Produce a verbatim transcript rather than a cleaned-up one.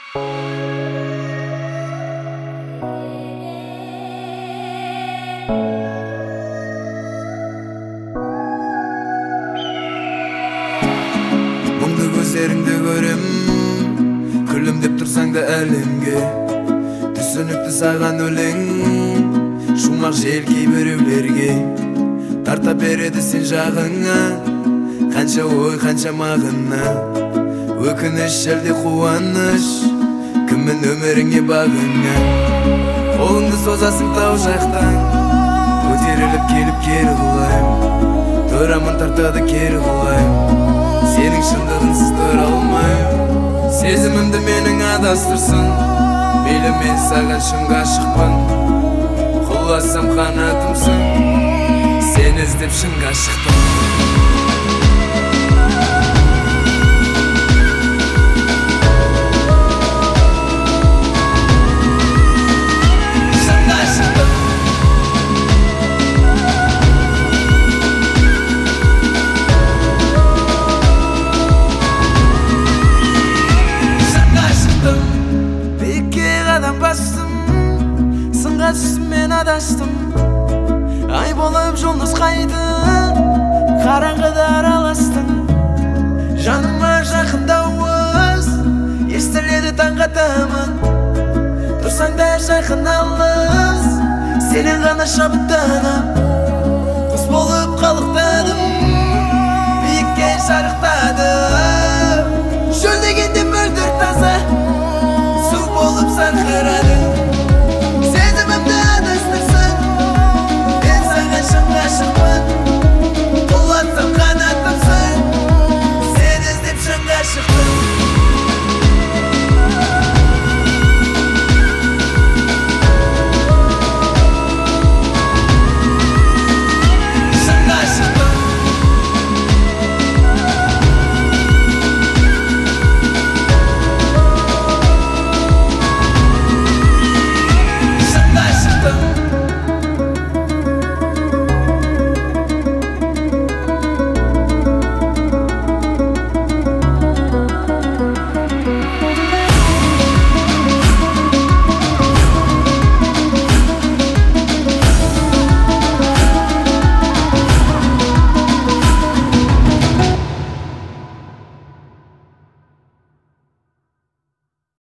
Мұңды көздеріңді көрем, күлімдеп тұрсаң да әлемге. Түсінікті саған өлең, шумақ жел кейбіреулерге. Тарта береді сен жағыңа, қанша ой, қанша мағына. Өкініш әлде қуаныш, кімнің өміріңе бағыңа. Қолыңды созасың тау жақтан, көтеріліп келіп кері құлайым. Тұрамын тартады кері құлайым, сенің шындығынсыз тұра алмайым. Сезімімді менің адастырсын, мейлі мен саған шын ғашықпын. Құласам қанатымсың, сен іздеп шынға шықтым. Сынға түстім мен адаштым, ай болып жолдас қайдың, қараңғыда араластың. Жаныма жақын дауыс естіледі таңға таман. Тұрсаң да жақын алыс, сенен ғана шабыттанам. Құс болып қалықтадым, биікке шарықтадым.